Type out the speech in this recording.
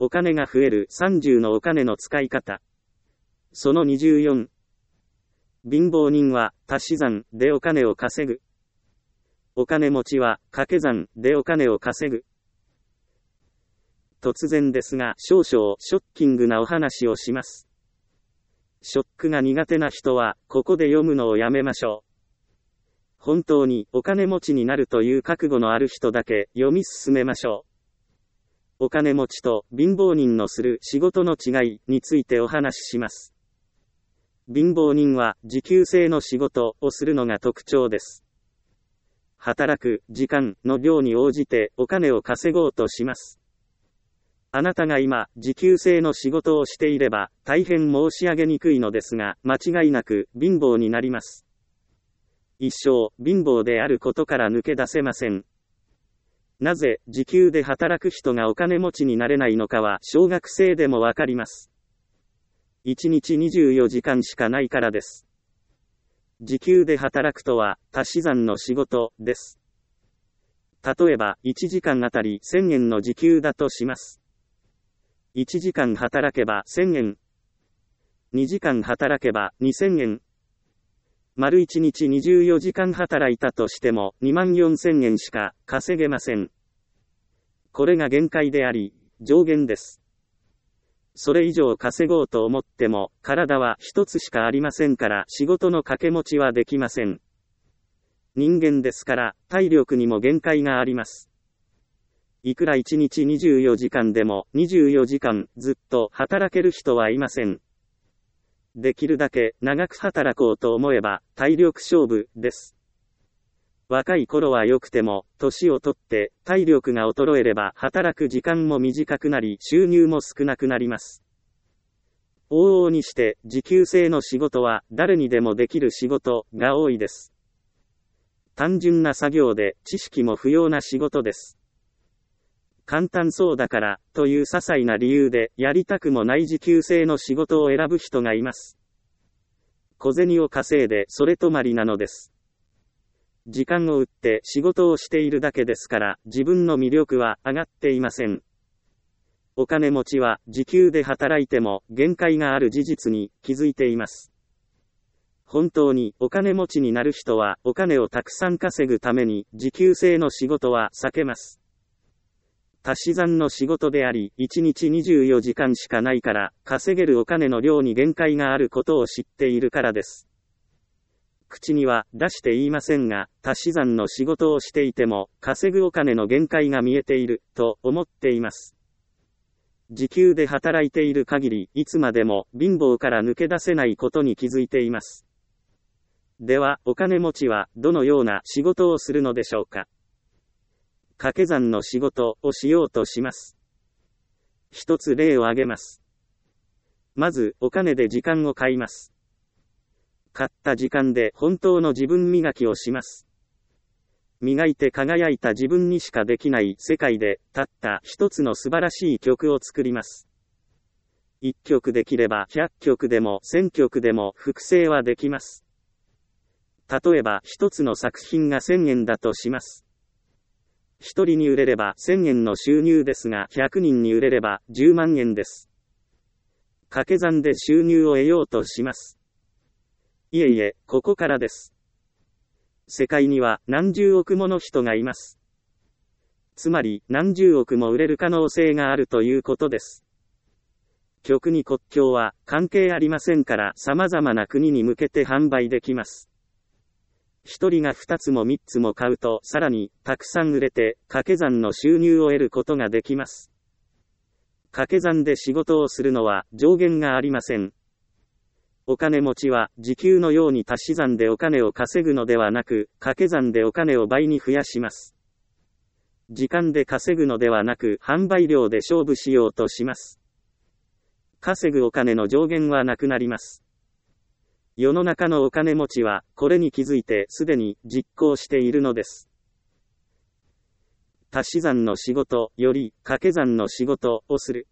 お金が増える30のお金の使い方。その24。貧乏人は足し算でお金を稼ぐ。お金持ちは掛け算でお金を稼ぐ。突然ですが少々ショッキングなお話をします。ショックが苦手な人はここで読むのをやめましょう。本当にお金持ちになるという覚悟のある人だけ読み進めましょう。お金持ちと貧乏人のする仕事の違いについてお話しします。貧乏人は時給制の仕事をするのが特徴です。働く時間の量に応じてお金を稼ごうとします。あなたが今時給制の仕事をしていれば大変申し上げにくいのですが間違いなく貧乏になります。一生貧乏であることから抜け出せません。なぜ時給で働く人がお金持ちになれないのかは小学生でもわかります。1日24時間しかないからです。時給で働くとは足し算の仕事です。例えば1時間あたり1000円の時給だとします。1時間働けば1000円。2時間働けば2000円。丸1日24時間働いたとしても24000円しか稼げません。これが限界であり、上限です。それ以上稼ごうと思っても、体は一つしかありませんから仕事の掛け持ちはできません。人間ですから体力にも限界があります。いくら1日24時間でも24時間ずっと働ける人はいません。できるだけ長く働こうと思えば体力勝負です。若い頃は良くても、年をとって体力が衰えれば働く時間も短くなり収入も少なくなります。往々にして時給制の仕事は誰にでもできる仕事が多いです。単純な作業で知識も不要な仕事です。簡単そうだからという些細な理由でやりたくもない時給制の仕事を選ぶ人がいます。小銭を稼いでそれ止まりなのです。時間を売って仕事をしているだけですから自分の魅力は上がっていません。お金持ちは時給で働いても限界がある事実に気づいています。本当にお金持ちになる人はお金をたくさん稼ぐために時給制の仕事は避けます。足し算の仕事であり、1日24時間しかないから、稼げるお金の量に限界があることを知っているからです。口には出して言いませんが、足し算の仕事をしていても、稼ぐお金の限界が見えている、と思っています。時給で働いている限り、いつまでも貧乏から抜け出せないことに気づいています。では、お金持ちはどのような仕事をするのでしょうか。掛け算の仕事をしようとします。一つ例を挙げます。まず、お金で時間を買います。買った時間で本当の自分磨きをします。磨いて輝いた自分にしかできない世界で、たった一つの素晴らしい曲を作ります。1曲できれば100曲でも1000曲でも複製はできます。例えば一つの作品が1000円だとします。1人に売れれば1000円の収入ですが100人に売れれば10万円です。掛け算で収入を得ようとします。いえいえ、ここからです。世界には何十億もの人がいます。つまり何十億も売れる可能性があるということです。曲に国境は関係ありませんから様々な国に向けて販売できます。一人が2つも3つも買うとさらにたくさん売れて掛け算の収入を得ることができます。掛け算で仕事をするのは上限がありません。お金持ちは時給のように足し算でお金を稼ぐのではなく掛け算でお金を倍に増やします。時間で稼ぐのではなく販売量で勝負しようとします。稼ぐお金の上限はなくなります。世の中のお金持ちはこれに気づいてすでに実行しているのです。足し算の仕事より掛け算の仕事をする。